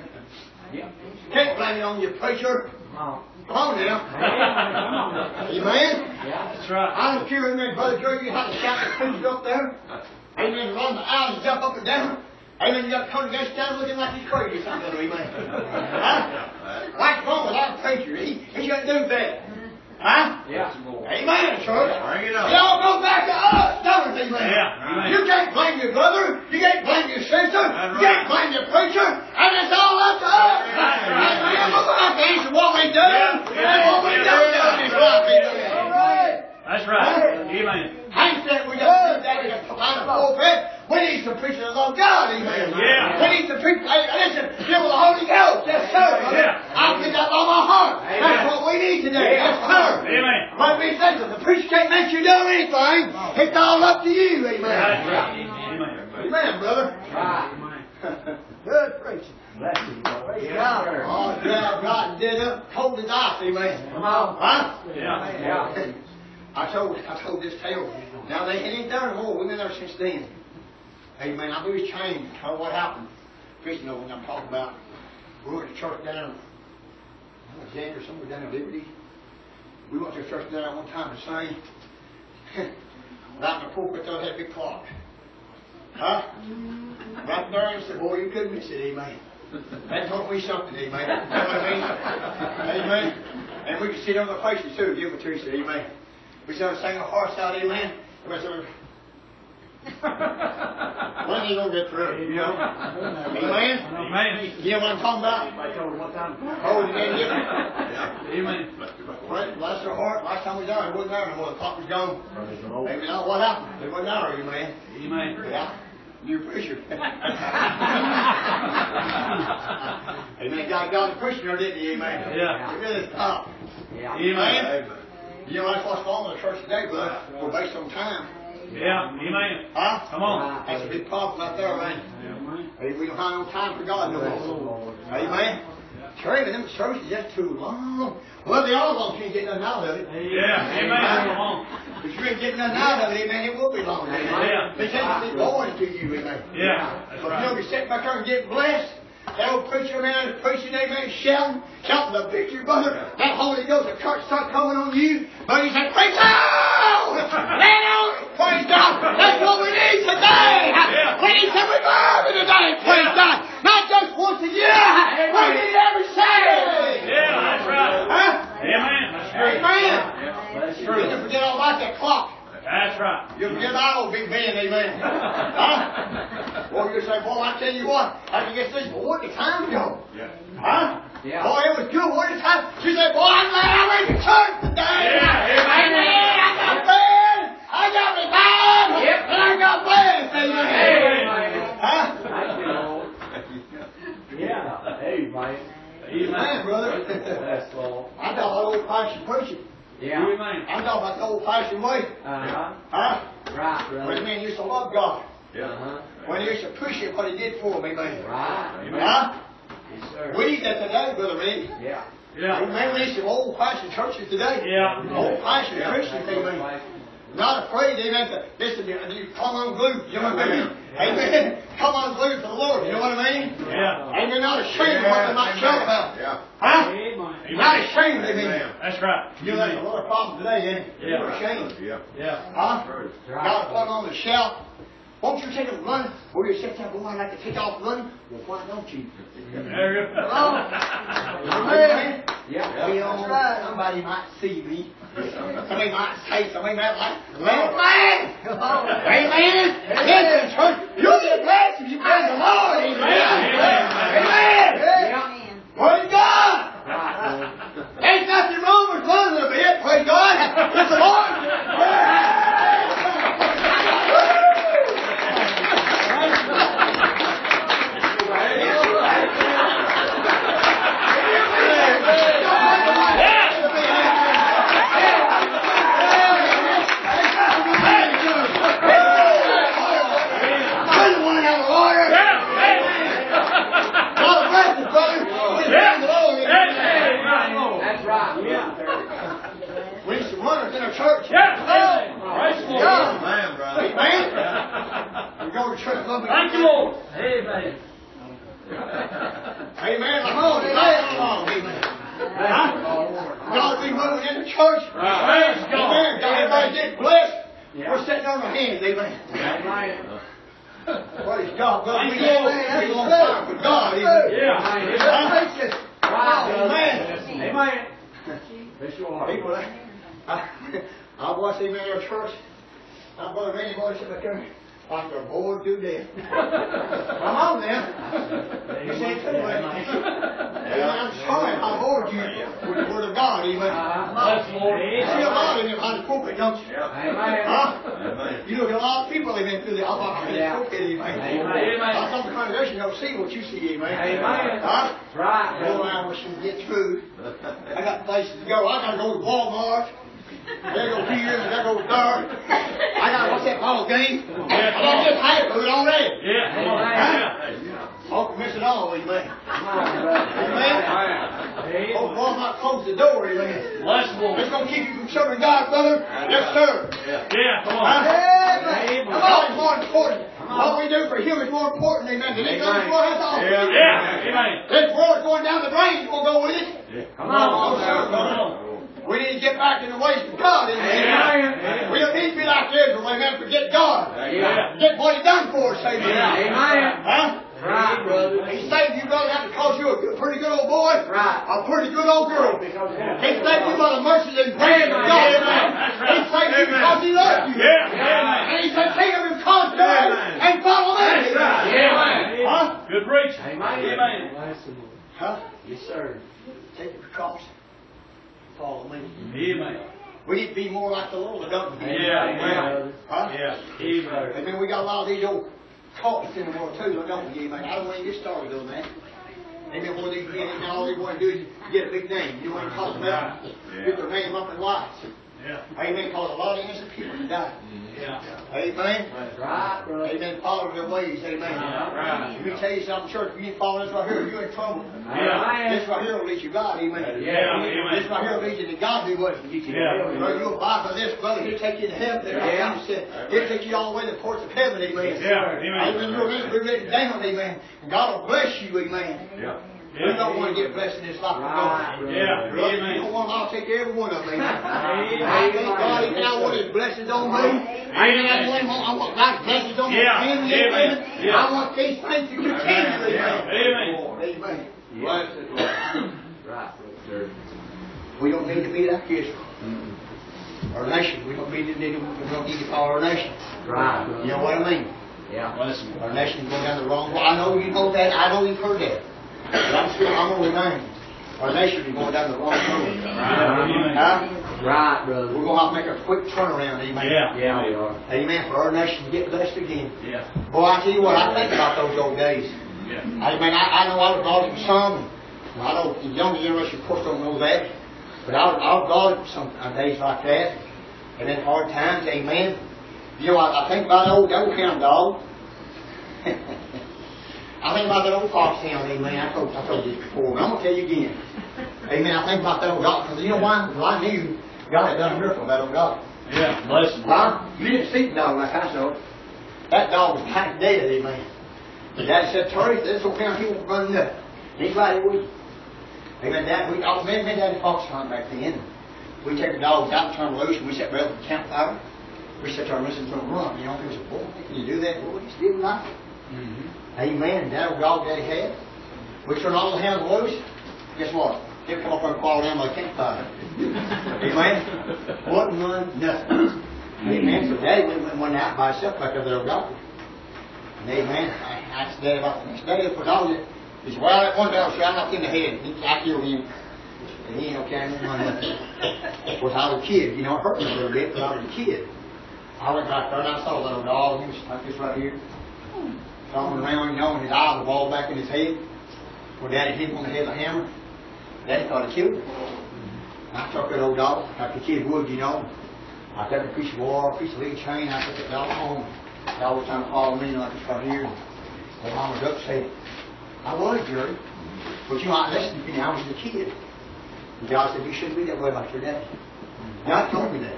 Can't blame it on your preacher. Come Come on now. Amen. That's right. I don't care, amen, Brother Jerry, you have to shout the preacher up there. Amen. Run the aisles, jump up and down. Amen. You got the congregation down looking like he's crazy or something. Amen. Huh? What's wrong with that preacher? He shouldn't do that. Huh? Yeah. Amen, church. Bring it up. It all goes back to us, don't it, amen? Yeah. You can't blame your brother. You can't blame your sister. You can't blame your preacher. And it's all up to us. That's right. Amen. We're going to have to answer what we do and what we don't do in this life. Amen. That's right. Amen. I ain't saying we don't do that in a kind of pulpit. We need some preaching of the love of God, amen. Yeah. We need some preaching, listen, filled with the Holy Ghost. Yes, sir. Yeah. I put that on my heart. That's what we need today. Yes, sir. Amen. But we say the preacher can't make you do anything. It's all up to you, amen. That's right. Amen. Amen, brother. Right. Good preaching. Bless you, brother. Yeah. sir. Oh, yeah, God did up cold as ice, amen. Come on. Huh? Yeah. Yeah. I told this tale. Now they ain't done more. We've been there since then. Amen. I believe it's changed. Tell what happened. Chris knows what I'm talking about. We went to church down in Alexander, somewhere down in Liberty. We went to a church down one time to sing. Right in the pulpit there, had a big clock. Huh? Right there, and said, boy, you couldn't miss it, amen. That taught me something, amen. You know what I mean? Amen. And we could sit on the faces too, give it to you, amen. We started singing a hearts out, amen. Everybody started, when are you going to get through? You know? Amen? Amen. You know what I'm talking about? I told her one time. Oh, you didn't get it? Amen. Well, bless their heart. Last time we was there, it wasn't there no more. The clock was gone. Maybe not what happened. It wasn't there, amen. Amen. Yeah. New preacher. Amen. God preaching there, didn't he? Amen. Yeah. It really stopped. Yeah. Amen. You know, that's what's wrong with the church today, brother. We're based on time. Yeah. Amen. Huh? Come on. That's a big problem out there, man. Hey, we don't have no time for God no more. Amen. Trade them churches just too long. Well, they all long can't get nothing out of it. Yeah. Amen. Come on. If you ain't getting nothing out of it, amen, it will be long. Amen. Yeah. They can't be born to you, amen. Yeah. That's But you know, right. be sitting back there and get blessed. That old preacher, man, is preaching, amen, shouting the victory, brother. That Holy Ghost, the church start coming on you. But he said, preach on! Let on! Praise God! That's what we need today! need every Saturday. Yeah, that's right. Huh? Amen. That's true. Amen. That's You true. can forget all about that clock. That's right. You forget about old Big Ben, amen. Huh? Boy, you say, boy, I tell you what, I can get this, but where'd the time go? Huh? Yeah. Boy, it was good. Where'd the time? She said, boy, I'm glad I went to church today. Yeah, Amen. I got fed. I got revived. Yep. And I got blessed. Amen. Amen. Huh? Thank you, Lord. Yeah. Amen. Amen, brother. That's all. I'm talking about old-fashioned preaching. Yeah. Amen. I'm talking about the old-fashioned way. Uh-huh. Huh? Right, When brother. men used to love God. Uh-huh. When they used to appreciate what He did for them, amen. Right. Huh? Yes, sir. We need that today, Brother Randy. Yeah. Yeah. Amen. We need some old-fashioned churches today. Yeah. Old-fashioned Christians, amen. Not afraid, amen, to listen to you. Come unglued, you know what I mean? Amen. Come unglued for the Lord, you know what I mean? Yeah. Amen. Not ashamed of what they might shout about. Yeah. Huh? Amen. Not ashamed, amen. That's right. You know, that's a lot of problems today, ain't it? Yeah. You're ashamed. Yeah. Yeah. Huh? True. God put on the shout. Won't you take a run? Or you sit there, boy, I'd like to take off running. Well, why don't you? There you go. Amen. Yeah. Well, somebody might see me. Somebody might say, somebody might like, amen. Amen. Listen, church, you'll get blessed if you praise the Lord. Amen. Amen. Praise God. Ain't nothing wrong with running a little bit. Praise God. It's the Lord. That's right. Yeah. We need some runners in our church. Yeah. Praise the Lord. Amen, brother. Amen. We go to church. Thank you, Lord. Amen. Amen. Come on. Amen. Huh? God be moving in the church. Praise God. Amen. God, everybody get blessed. Yeah. We're sitting on our hands. Amen. Amen. Praise God. Brother. Thank We you, go Lord. on fire for God. Amen. Yeah. Right. Amen. Amen. Bless your heart. People, I watched him in our church. I'm Brother Randy Boy sitting back there. Like they're bored to death. Come on now. You say too, man. I'm sorry I bored you with the Word of God. Amen. Bless the Lord. You see a lot in him on the pulpit, don't you? Amen. Huh? Amen. You look at a lot of people, amen, through the pulpit, amen. Amen. Some congregation don't see what you see, amen. Amen. Huh? Right. Oh, I wish we could get through. I got places to go. I got to go to Walmart. There go here, and there go there. I got to watch that ball game. I got to get tired of it already. Yeah. Come on. Yeah. Oh, miss it all, amen. Amen. Oh, Walmart close the door, amen. Bless the Lord. It's going to keep you from serving God, brother. Yes, sir. Yeah. Come on. Amen. Come on, it's more important. What we do for Him is more important, amen, than anything this world has to offer. Yeah. Amen. This world's going down the drain. It's going to go with it. Come on. Come on. We need to get back in the ways of God, amen. Amen. We don't need to be like Israel, amen, forget God. Yeah. Get what He done for us, amen. Amen. Huh? Right, brother. He saved you, brother, not because you're a pretty good old boy, Right. a pretty good old girl. He saved you by the mercy and grace of God, amen. He saved you because He loved you. Yeah. And He said, take up your cross and follow me. Amen. Huh? Good preaching. Amen. Huh? Yes, sir. Take your cross. Follow me. Amen. We need to be more like the Lord, don't we? Yeah. Huh? Yeah. Amen. Amen. We got a lot of these old cults in the world too, don't we? Amen. I don't want to get started on that. Amen. What they get in, all they want to do is get a big name. You know what I'm talking about? Get their name up in lights. Yeah. Amen. Cause a lot of innocent people to die. Yeah. Amen. Right, brother. Amen. Follow their ways. Amen. Right. Let me tell you something, church. If you ain't following this right here, you're in trouble. Yeah. This right here will lead you to God. Amen. Yeah. Amen. This right here will lead you to God. He wasn't get you. Yeah. Brother, you'll abide by this, brother. He'll take you to heaven. Yeah. He'll take you all the way to the ports of heaven. Amen. Yeah. Amen. Amen. Your names will be written down. Amen. And God will bless you. Amen. Yeah. We don't want to get blessed in this life. Right. Yeah. Brother, if you don't want, I'll take every one of them. Amen. I thank God He now want His blessings on me. I want God's blessings on my Yeah. family. Amen. Amen. Yeah. I want these things to continue. Amen. Amen. Amen. Bless it, Lord. Right, brother. We don't need to be like Israel. Our nation, we don't need to follow our nation. Right, You know what I mean? Yeah. Bless him. Our nation's going down the wrong way. I know you know that. I know you've heard that. But I'm going to remind you. Our nation is going down the wrong road. Huh? Right, brother. We're going to have to make a quick turnaround. Amen. Yeah. Yeah, we are. Amen. For our nation to get blessed again. Yeah. Boy, I tell you what, I think about those old days. Yeah. I mean, I know I was God for some. I know the younger generation, of course, don't know that. But I was God for some days like that. And then hard times. Amen. You know, I think about the old hound dog. I think about that old foxhound, amen. I told you this before, but I'm going to tell you again. Amen. I think about that old dog, because you know why? Well, I knew God had done a miracle with that old dog. Yeah. Bless him. Huh? You didn't see the dog like I saw it. That dog was half dead, amen. But Daddy said, Terry, this old hound, he won't run nothing. He's right here with you. Amen. Me and Daddy fox hunt back then. We take the dogs out and turn them loose, and we sit around the campfire. We sit there and listen to them run. You know, people say, boy, can you do that? Boy, he's still alive. Amen. That old dog Daddy had. We turn all the hounds loose. Guess what? He'll come up there and fall down by the campfire. Amen. Wouldn't run nothing. Amen. So Daddy went out by himself back up there with dog. And amen. I asked Daddy about the next day. Of course, he said, well, that one dog, I knocked him in the head. I killed him. And he ain't okay. I didn't run nothing. Of course, I was a kid. You know, it hurt me a little bit, but I was a kid. I went back there and I saw that little dog. He was like this right here. Throwing around, you know, and his eye was ball back in his head. Well, Daddy hit him on the head with a hammer. Daddy thought he killed him. And I took that old dog, like the kid would, you know. I took a piece of wire, a piece of lead chain, I took that dog home. The dog was trying to follow me like this right here. And Mom was upset. I was, Jerry. But you know, I listened to me, I was a kid. And God said, you shouldn't be that way about your daddy. God told me that.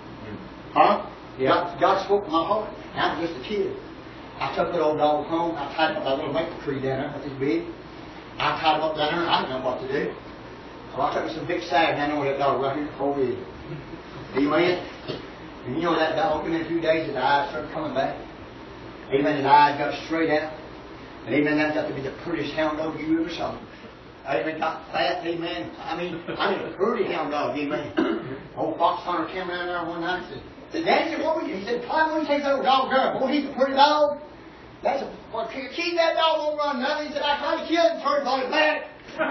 Huh? Yeah. God spoke to my heart. And I was just a kid. I took that old dog home. I tied up that little maple tree down there, about this big. I tied him up down there, and I didn't know what to do. So I took me some big sag down there with that dog right here before we. Amen. And you know that dog, in a few days, his eyes started coming back. Amen. His eyes got straight out. And amen, that got to be the prettiest hound dog you ever saw. Amen. Got fat. Amen. I mean, a pretty hound dog. Amen. Old fox hunter came around there one night and said, Daddy said, what would you? He said, why wouldn't you take that old dog there? Boy, he's a pretty dog. That's a, well, keep that dog won't run nothing. He said, I tried to kill it and turned body back.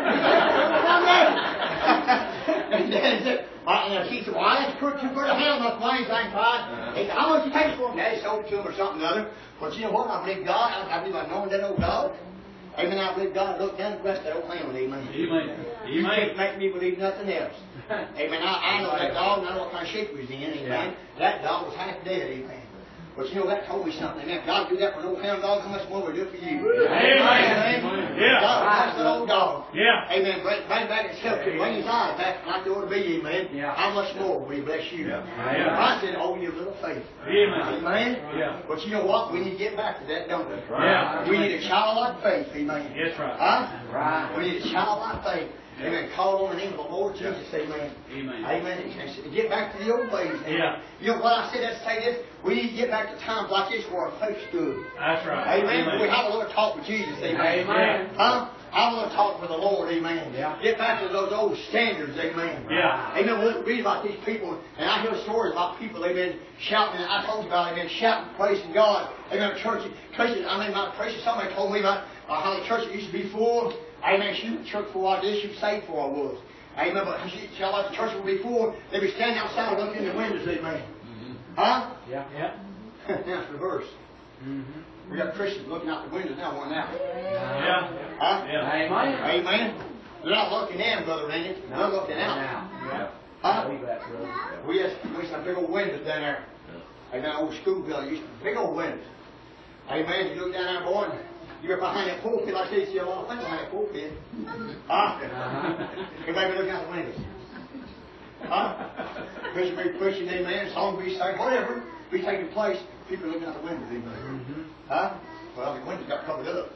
And Daddy said, he said, well, I ain't too good a hound enough money so I can try. He said, how much you take it for him? Daddy sold it to him or something or other. But you know what? I believe God. I believe I know that old dog. Amen. I believe God looked down and blessed that old hound. Amen. You can't make me believe nothing else. Amen. I know that dog, and I know what kind of shape he was in. Amen. That dog was half dead. Amen. But you know, that told me something. Amen. God do that for an old hound dog. How much more will He do for you? Amen. Yeah. God bless that old dog. Yeah. Amen. Bring back his health. Bring his eyes back like they ought to be. Amen. Yeah. How much more will He bless you? Yeah. I said, oh, you little faith. Amen. Amen. Yeah. But you know what? We need to get back to that, don't we? Yeah. We need a childlike faith. Amen. Yes, right. Huh? Right. We need a childlike faith. Amen. Call on the name of the Lord Jesus. Amen. Amen. Amen. And get back to the old ways. Amen. Yeah. You know what I said? Let's say this. We need to get back to times like this where our faith stood. That's right. Amen. We have a little talk with Jesus. Amen. Amen. Huh? Have a little talk with the Lord. Amen. Yeah. Get back to those old standards. Amen. Yeah. Amen. We'll read about these people, and I hear stories about people. Amen. Shouting. I told you about. Amen. Shouting, praising God. Amen. Churches. My precious. Somebody told me about how the church used to be full. Amen. She was church full like this. She was saved for I was. Amen. But she like the church would be full. They'd be standing outside looking in the windows. Amen. Huh? Yeah. Yeah. Now it's reverse. We got Christians looking out the windows now, one now. Yeah. Huh? Yeah. Amen. Amen. They're not looking in, Brother Randy. They're looking out. Yeah. Huh? Believe that, brother. We used to have big old windows down there. Amen. Old school building used to have big old windows. Amen. You look down there, boy. You're behind that pulpit like this. You see a lot of things behind that pulpit. Huh? Everybody looking out the windows. Huh? Preaching be preaching, amen. Song be sang, whatever be taking place. People looking out the windows, amen. Huh? Well, the windows got covered up.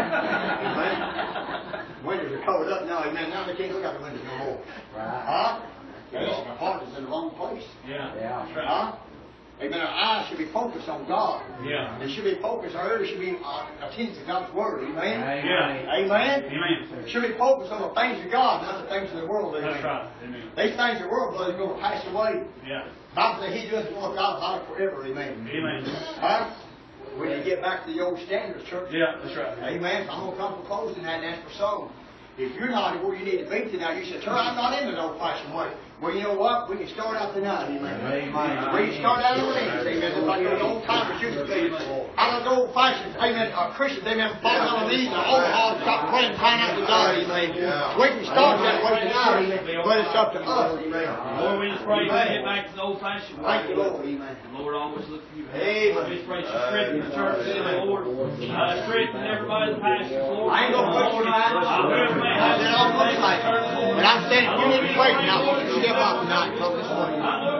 Amen. Windows are covered up now, amen. Now they can't look out the windows no more. Right. Huh? Yes, the heart is in the wrong place. Yeah. Yeah. That's right. Huh? Amen. Our eyes should be focused on God. Yeah. It should be focused, our ears should be attentive to God's Word. Amen. Yeah. Amen. Amen. It should be focused on the things of God, not the things of the world. Amen. That's right. Amen. These things of the world, brother, are going to pass away. Yeah. Bible says He doesn't want God about it forever. Amen. Amen. Huh? We need to get back to the old standards, church. Yeah, that's right. Amen. So I'm going to come for closing that and ask for song. If you're not where you need to be tonight, you say, "Sir, I'm not in the old-fashioned way." Well, you know what? We can start out tonight. Amen. We can start out in the rings. Amen. Just like those old timers used to be. I like the old-fashioned, amen, Christians, amen, falling on their knees and overhaul, stop praying, crying out to God. Amen. We can start that way tonight, but it's up to us. Amen. Lord, we just pray to get back to the old-fashioned way. Thank you, Lord. Amen. Lord, always look for you. Amen. We just pray to strengthen the church, Lord. Strengthen everybody, the pastors, Lord. I ain't going to put you tonight. Whoever may I have said all looks like it. But I'm saying, if you need to pray tonight, I want you to step up tonight and come this way.